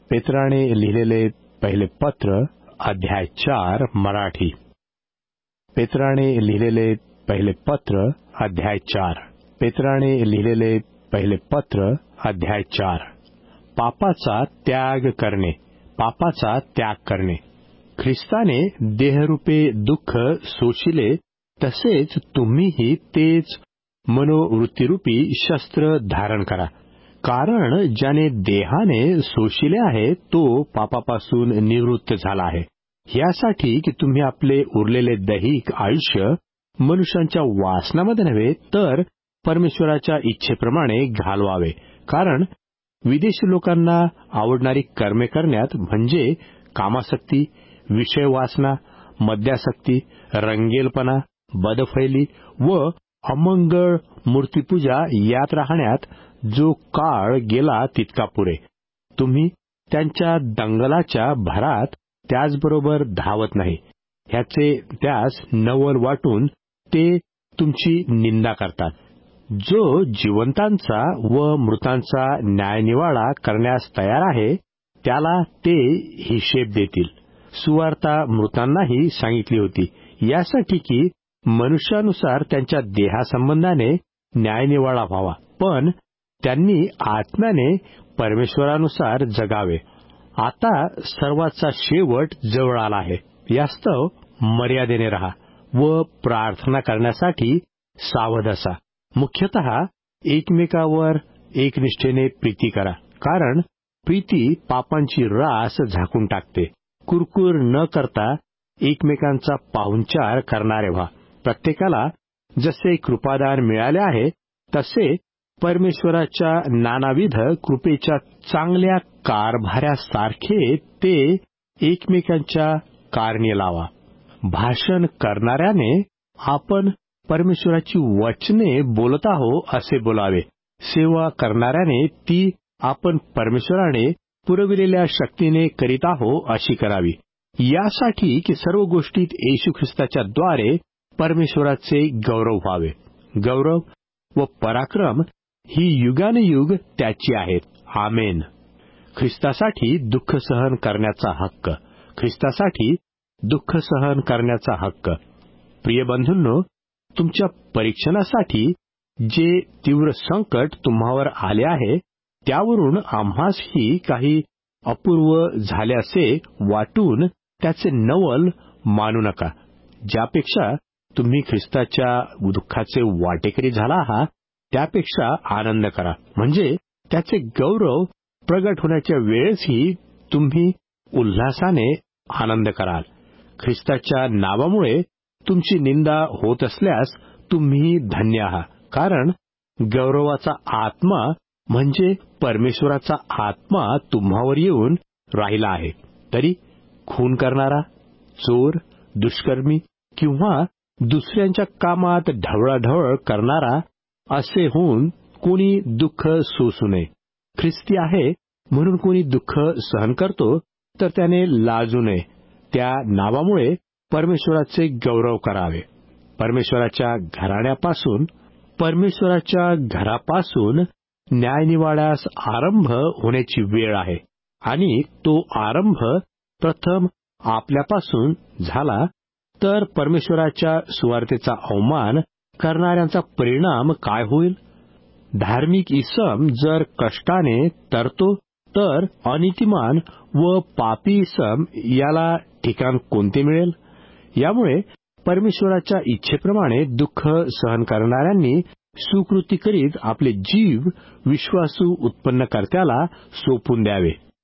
पेत्राने लिहिलेले पहिले पत्र, अध्याय 4, मराठी. पेत्राने लिहिलेले पहिले पत्र, अध्याय 4. पेत्राने लिहिलेले पहिले पत्र, अध्याय 4. पापाचा त्याग करणे. पापाचा त्याग करणे. ख्रिस्ताने देहरूपे दुःख सोशिले, तसेच तुम्हीही तेच मनोवृत्तीरूपी शस्त्र धारण करा. कारण ज्याने देहाने सोशिले आहे तो पापापासून निवृत्त झाला आहे, यासाठी की तुम्ही आपले उरलेले दैहिक आयुष्य मनुष्यांच्या वासनामध्ये नव्हे तर परमेश्वराच्या इच्छेप्रमाणे घालवावे. कारण विदेशी लोकांना आवडणारी कर्मे करण्यात म्हणजे कामासक्ती, विषय वासना, मद्यासक्ती, रंगेलपणा, बदफैली व अमंगळ मूर्तीपूजा यात राहण्यात जो काळ गेला तितका पुरे. तुम्ही त्यांच्या दंगलाच्या भरात त्याचबरोबर धावत नाही. ह्याचे त्यास नवल वाटून ते तुमची निंदा करतात. जो जिवंतांचा व मृतांचा न्यायनिवाडा करण्यास तयार आहे त्याला ते हिशेब देतील. सुवार्ता मृतांनाही सांगितली होती, यासाठी की मनुष्यानुसार त्यांच्या देहासंबंधाने न्यायनिवाडा व्हावा, पण त्यांनी आत्म्याने परमेश्वरानुसार जगावे. आता सर्वाचा शेवट जवळ आला आहे. यास्तव मर्यादेने राहा व प्रार्थना करण्यासाठी सावध असा. मुख्यतः एकमेकावर एकनिष्ठेने प्रीती करा, कारण प्रीती पापांची रास झाकून टाकते. कुरकुर न करता एकमेकांचा पाहुणचार करणारे व्हा. प्रत्येकाला जसे कृपादान मिळाले आहे तसे परमेश्वराच्या नानाविध कृपेच्या चांगल्या कारभारासारखे ते एकमेकांच्या कारणी लावा. भाषण करणाऱ्याने आपण परमेश्वराची वचने बोलत आहो असे बोलावे. सेवा करणाऱ्याने ती आपण परमेश्वराने पुरविलेल्या शक्तीने करीत आहो अशी करावी. यासाठी की सर्व गोष्टीत येशू ख्रिस्ताच्या द्वारे परमेश्वराचे गौरव व्हावे. गौरव व पराक्रम ही युगानुयुग त्याची आहेत. आमेन. ख्रिस्तासाठी दुःख सहन करण्याचा हक्क. ख्रिस्तासाठी दुःख सहन करण्याचा हक्क. प्रिय बंधूंनो, तुमच्या परीक्षणासाठी जे तीव्र संकट तुम्हावर आले आहे त्यावरून आम्हासही काही अपूर्व झाले असे वाटून त्याचे नवल मानू नका. ज्यापेक्षा तुम्ही ख्रिस्ताच्या दुःखाचे वाटेकरी झाला आहात त्यापेक्षा आनंद करा, म्हणजे त्याचे गौरव प्रगट होण्याच्या वेळेसही तुम्ही उल्हासाने आनंद कराल. ख्रिस्ताच्या नावामुळे तुमची निंदा होत असल्यास तुम्ही धन्य आहात, कारण गौरवाचा आत्मा म्हणजे परमेश्वराचा आत्मा तुम्हावर येऊन राहिला आहे. तरी खून करणारा, चोर, दुष्कर्मी किंवा दुसऱ्यांच्या कामात ढवळाढवळ करणारा असे होऊन कोणी दुःख सोसू नये. ख्रिस्ती आहे म्हणून कोणी दुःख सहन करतो तर त्याने लाजू नये. त्या नावामुळे परमेश्वराचे गौरव करावे. परमेश्वराच्या घरापासून न्यायनिवाड्यास आरंभ होण्याची वेळ आहे, आणि तो आरंभ प्रथम आपल्यापासून झाला तर परमेश्वराच्या सुवार्तेचा अवमान करणाऱ्यांचा परिणाम काय होईल? धार्मिक इसम जर कष्टाने तरतो तर अनीतिमान व पापी इसम याला ठिकाण कोणते मिळेल? यामुळे परमेश्वराच्या इच्छेप्रमाणे दुःख सहन करणाऱ्यांनी सुकृती करीत आपले जीव विश्वासू उत्पन्नकर्त्याला सोपून द्यावे.